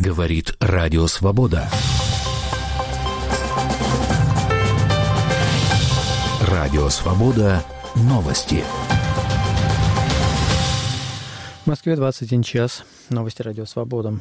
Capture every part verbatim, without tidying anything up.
Говорит Радио Свобода. Радио Свобода. Новости. В Москве двадцать один час. Новости Радио Свобода.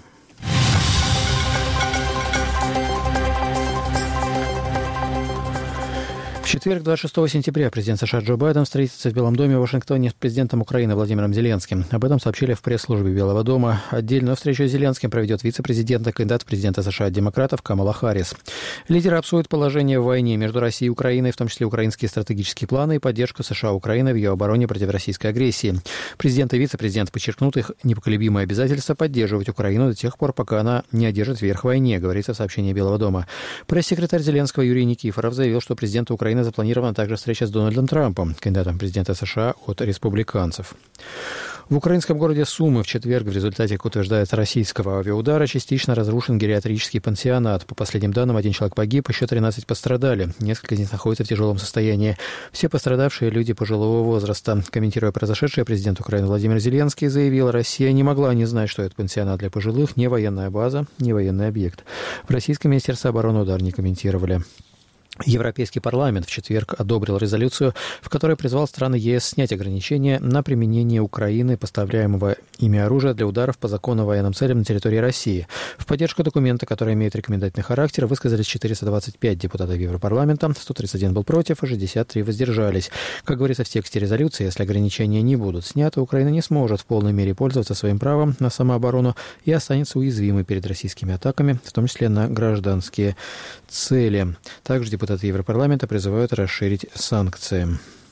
В четверг, двадцать шестого сентября, президент США Джо Байден встретится в Белом доме в Вашингтоне с президентом Украины Владимиром Зеленским. Об этом сообщили в пресс-службе Белого дома. Отдельную встречу с Зеленским проведет вице-президент и кандидат в президенты США от демократов Камала Харрис. Лидеры обсудят положение в войне между Россией и Украиной, в том числе украинские стратегические планы и поддержку США Украины в ее обороне против российской агрессии. Президент и вице-президент подчеркнут их непоколебимое обязательство поддерживать Украину до тех пор, пока она не одержит верх в войне, говорится в сообщении Белого дома. Пресс-секретарь Зеленского Юрий Никифоров заявил, что президенту Украины запланирована также встреча с Дональдом Трампом, кандидатом президента США от республиканцев. В украинском городе Сумы в четверг в результате, как утверждается, российского авиаудара частично разрушен гериатрический пансионат. По последним данным, один человек погиб, еще тринадцать пострадали. Несколько из них находятся в тяжелом состоянии. Все пострадавшие люди пожилого возраста. Комментируя произошедшее, президент Украины Владимир Зеленский заявил, Россия не могла не знать, что это пансионат для пожилых, не военная база, не военный объект. В российском министерстве обороны удар не комментировали. Европейский парламент в четверг одобрил резолюцию, в которой призвал страны ЕС снять ограничения на применение Украины поставляемого ими оружия для ударов по закону военным целям на территории России. В поддержку документа, который имеет рекомендательный характер, высказались четыреста двадцать пять депутатов Европарламента, сто тридцать один был против и шестьдесят три воздержались. Как говорится в тексте резолюции, если ограничения не будут сняты, Украина не сможет в полной мере пользоваться своим правом на самооборону и останется уязвимой перед российскими атаками, в том числе на гражданские цели. Также депутаты Европарламента призывают расширить санкции.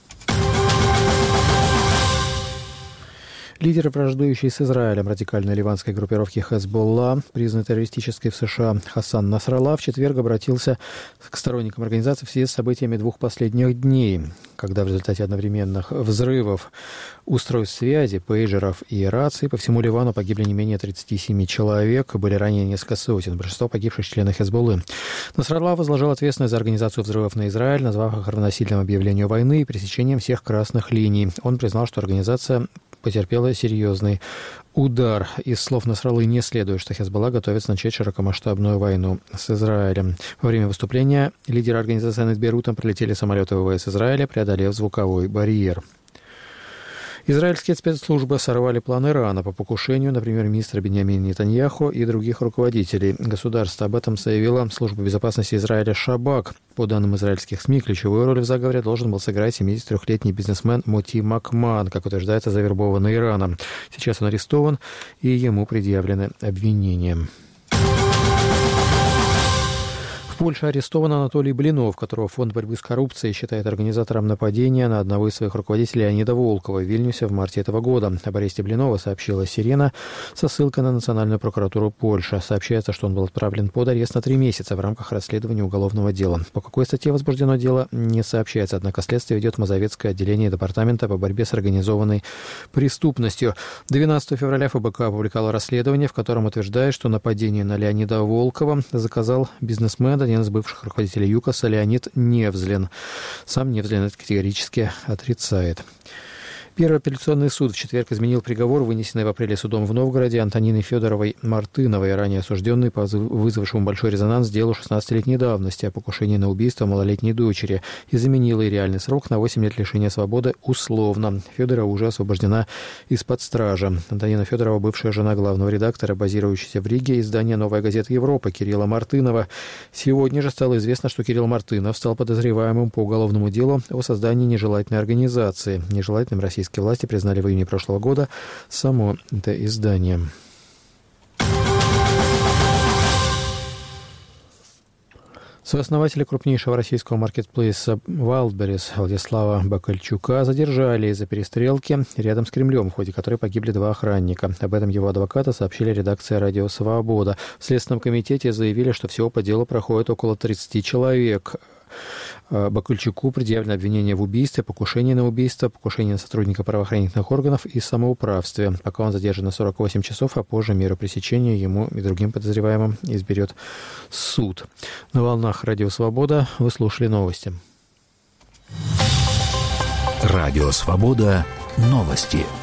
Лидер, враждующий с Израилем радикальной ливанской группировки Хезболла, признанной террористической в США, Хасан Насралла, в четверг обратился к сторонникам организации в связи с событиями двух последних дней, когда в результате одновременных взрывов устройств связи, пейджеров и раций по всему Ливану погибли не менее тридцати семи человек, были ранены несколько сотен, большинство погибших членов Хезболлы. Насралла возложил ответственность за организацию взрывов на Израиль, назвав их равносильным объявлению войны и пересечением всех красных линий. Он признал, что организация потерпела серьезный удар. Из слов Насраллы не следует, что Хезболла готовится начать широкомасштабную войну с Израилем. Во время выступления лидеры организации над Бейрутом прилетели самолеты ВВС Израиля, преодолев звуковой барьер. Израильские спецслужбы сорвали план Ирана по покушению на премьер-министра Биньямина Нетаньяху и других руководителей государства. Об этом заявила служба безопасности Израиля Шабак. По данным израильских СМИ, ключевую роль в заговоре должен был сыграть семидесятитрёхлетний бизнесмен Моти Макман, как утверждается, завербованный Ираном. Сейчас он арестован, и ему предъявлены обвинения. В Польше арестован Анатолий Блинов, которого Фонд борьбы с коррупцией считает организатором нападения на одного из своих руководителей Леонида Волкова в Вильнюсе в марте этого года. Об аресте Блинова сообщила «Сирена» со ссылкой на Национальную прокуратуру Польши. Сообщается, что он был отправлен под арест на три месяца в рамках расследования уголовного дела. По какой статье возбуждено дело, не сообщается, однако следствие ведет Мазовецкое отделение Департамента по борьбе с организованной преступностью. двенадцатого февраля эф бэ ка опубликовало расследование, в котором утверждает, что нападение на Леонида Волкова заказал бизнесмен, один из бывших руководителей ЮКОСа Леонид Невзлин. Сам Невзлин это категорически отрицает. Первый апелляционный суд в четверг изменил приговор, вынесенный в апреле судом в Новгороде Антониной Федоровой-Мартыновой, ранее осужденной по вызвавшему большой резонанс делу шестнадцатилетней давности о покушении на убийство малолетней дочери, и заменила и реальный срок на восемь лет лишения свободы условно. Федорова уже освобождена из-под стражи. Антонина Федорова, бывшая жена главного редактора, базирующаяся в Риге, издания «Новая газета Европа» Кирилла Мартынова. Сегодня же стало известно, что Кирилл Мартынов стал подозреваемым по уголовному делу о создании нежелательной организации. Нежелательным российским власти признали в июне прошлого года само это издание. Сооснователя крупнейшего российского маркетплейса Wildberries Владислава Бакальчука задержали из-за перестрелки рядом с Кремлем, в ходе которой погибли два охранника. Об этом его адвоката сообщили редакции «Радио Свобода». В Следственном комитете заявили, что всего по делу проходит около тридцати человек. Бакальчуку предъявлено обвинение в убийстве, покушении на убийство, покушении на сотрудника правоохранительных органов и самоуправстве. Пока он задержан на сорок восемь часов, а позже меру пресечения ему и другим подозреваемым изберет суд. На волнах «Радио Свобода» вы слушали новости. «Радио Свобода» новости.